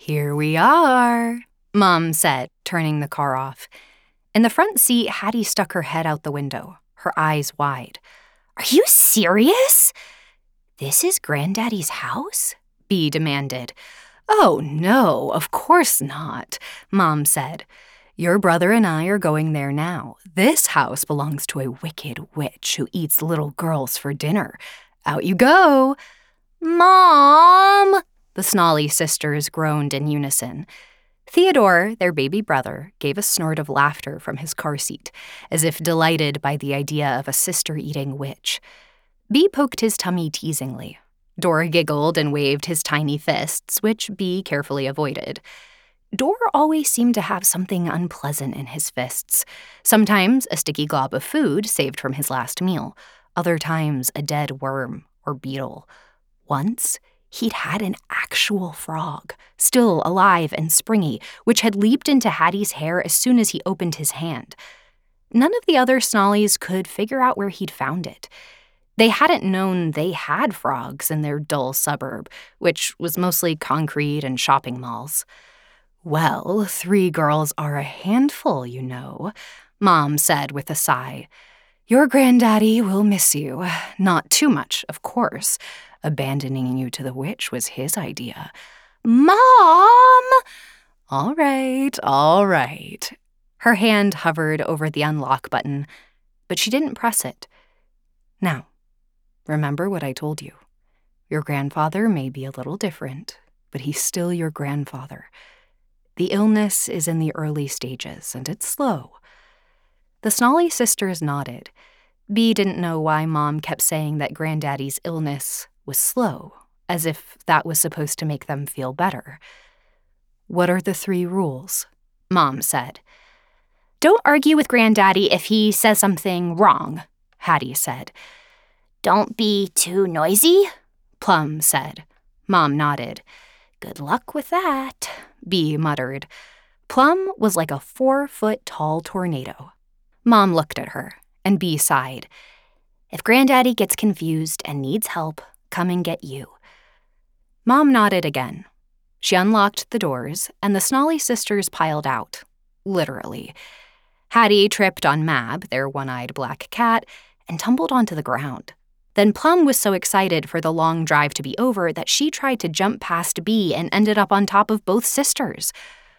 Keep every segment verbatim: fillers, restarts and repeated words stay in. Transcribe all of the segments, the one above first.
Here we are, Mom said, turning the car off. In the front seat, Hattie stuck her head out the window, her eyes wide. Are you serious? This is Granddaddy's house? Bea demanded. Oh, no, of course not, Mom said. Your brother and I are going there now. This house belongs to a wicked witch who eats little girls for dinner. Out you go. Mom! The Snolly sisters groaned in unison. Theodore, their baby brother, gave a snort of laughter from his car seat, as if delighted by the idea of a sister-eating witch. Bea poked his tummy teasingly. Dora giggled and waved his tiny fists, which Bea carefully avoided. Dora always seemed to have something unpleasant in his fists. Sometimes a sticky glob of food saved from his last meal. Other times a dead worm or beetle. Once, he'd had an actual frog, still alive and springy, which had leaped into Hattie's hair as soon as he opened his hand. None of the other Snollies could figure out where he'd found it. They hadn't known they had frogs in their dull suburb, which was mostly concrete and shopping malls. Well, three girls are a handful, you know, Mom said with a sigh. Your granddaddy will miss you. Not too much, of course. Abandoning you to the witch was his idea. Mom! All right, all right. Her hand hovered over the unlock button, but she didn't press it. Now, remember what I told you. Your grandfather may be a little different, but he's still your grandfather. The illness is in the early stages, and it's slow. The Snolly sisters nodded. Bea didn't know why Mom kept saying that Granddaddy's illness was slow, as if that was supposed to make them feel better. What are the three rules? Mom said. Don't argue with Granddaddy if he says something wrong, Hattie said. Don't be too noisy, Plum said. Mom nodded. Good luck with that, Bea muttered. Plum was like a four-foot-tall tornado. Mom looked at her, and Bea sighed. If Granddaddy gets confused and needs help, come and get you. Mom nodded again. She unlocked the doors, and the Snolly sisters piled out, literally. Hattie tripped on Mab, their one-eyed black cat, and tumbled onto the ground. Then Plum was so excited for the long drive to be over that she tried to jump past Bea and ended up on top of both sisters.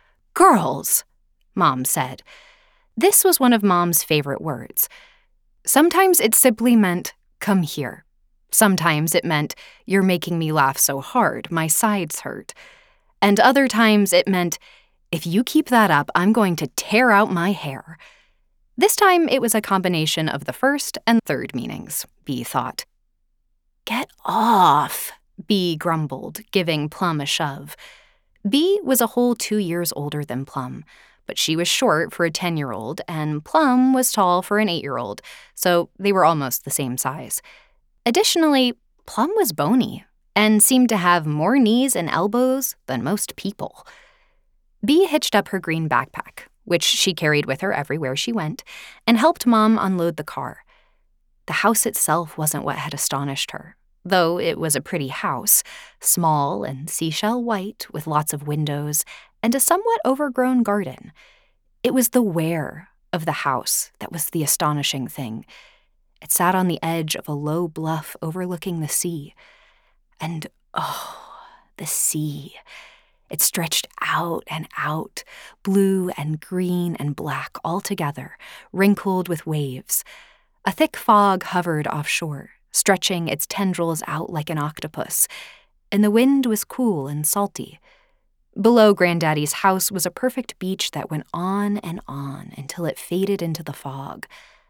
Girls, Mom said. This was one of Mom's favorite words. Sometimes it simply meant, come here. Sometimes it meant, you're making me laugh so hard, my sides hurt. And other times it meant, if you keep that up, I'm going to tear out my hair. This time it was a combination of the first and third meanings, Bea thought. Get off, Bea grumbled, giving Plum a shove. Bea was a whole two years older than Plum, but she was short for a ten-year-old, and Plum was tall for an eight-year-old, so they were almost the same size. Additionally, Plum was bony and seemed to have more knees and elbows than most people. Bea hitched up her green backpack, which she carried with her everywhere she went, and helped Mom unload the car. The house itself wasn't what had astonished her, though it was a pretty house, small and seashell white with lots of windows and a somewhat overgrown garden. It was the where of the house that was the astonishing thing. It sat on the edge of a low bluff overlooking the sea. And, oh, the sea. It stretched out and out, blue and green and black all together, wrinkled with waves. A thick fog hovered offshore, stretching its tendrils out like an octopus, and the wind was cool and salty. Below Granddaddy's house was a perfect beach that went on and on until it faded into the fog.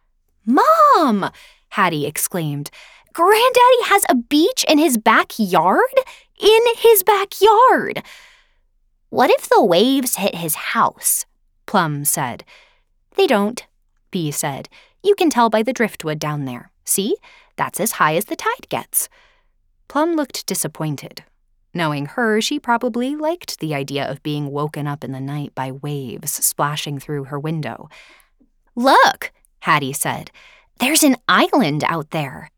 Mom! Hattie exclaimed. Granddaddy has a beach in his backyard? In his backyard! What if the waves hit his house? Plum said. They don't, Bea said. You can tell by the driftwood down there. See? That's as high as the tide gets. Plum looked disappointed. Knowing her, she probably liked the idea of being woken up in the night by waves splashing through her window. Look, Hattie said. There's an island out there.